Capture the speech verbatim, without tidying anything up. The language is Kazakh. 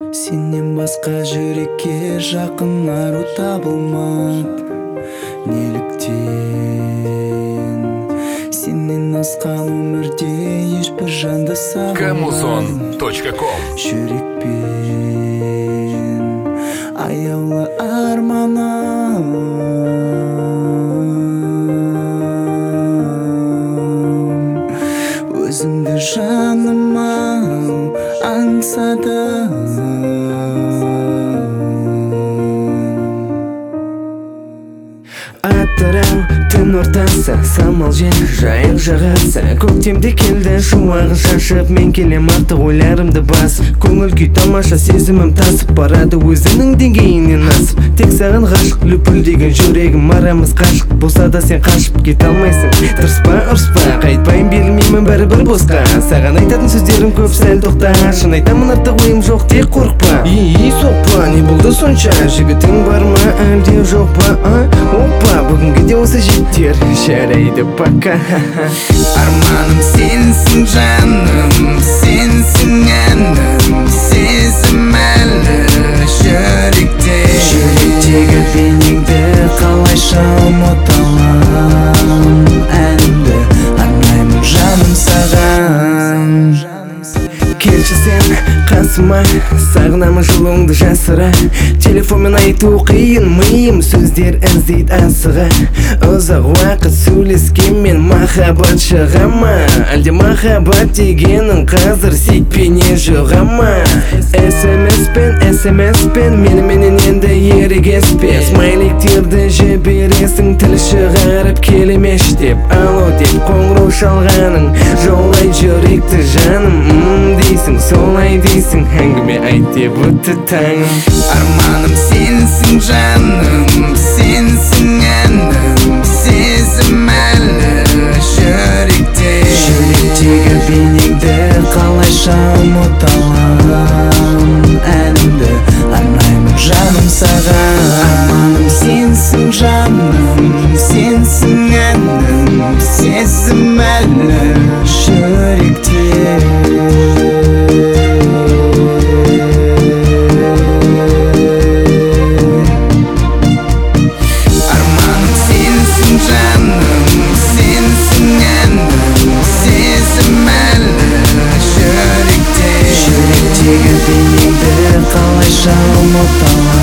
Сенен басқа жүрекке жақын ару табылмады. Неліктен сенен асқан өмірде ешбір жанды сағынбадым. камузон точка ком. Жүрекпен аяулы арманым, өзіңді жаныма аңсадым. Атырау түн ортасы, самал жел жайық жағасы. Көктемде келді шуағы шашып, мен келем артық ойларымды басып. Көңіл күй тамаша, сезімім тасып барады өзінің деңгейінен асып. Тек саған ғашық, лүпілдеген жүрегім, арамыз қашық болса да сен қашып кете алмайсың. Тырыспа, ұрыспа, қайтпайын, берілмеймін бәрібір босқа. Саған айтатын сөздерім көп, сәл тоқта. Шын айтамын, артық ойым жоқ, тек қорықпа. И соқпа, не болды сонша? Жігітің бар ма, әлде жоқ па? Опа, бүгінгі де осы жеттер, жарайды пока. Арманым сенсің жаным, сенсің әнім, сезім әлі жүректе. Жүректегі бейнеңді қалайша ұмыта алам. Әнімді арнаймын жаным саған. Келші сен қасыма, сағынамын жылуыңды жасыра. Телефонмен айту қиын, миым сөздер іздейді асыға. Ұзақ уақыт сөйлескенмен махаббат шыға ма? Әлде махаббат дегенің қазір сетпене жұға ма? смс-пен, смс-пен меніменен енді ерегеспе. Смайликтерді жібересің, тіл шығарып келемеш деп. Алло деп қоңырау шалғаның, жолай жүректі жаным. Дейсің, солай дейсің, әңгіме айт деп өтті таңым. Арманым сенсің жаным, сенсің әнім, сезім әлі жүректе. Жүректегі бейнеңді қалайша ұмыта алам. Әнімді арнаймын жаным саған. Арманым сенсің жаным, сенсің әнім, сезім әлі жүректе. Жүректегі бейнеңді қалайша ұмыта алам.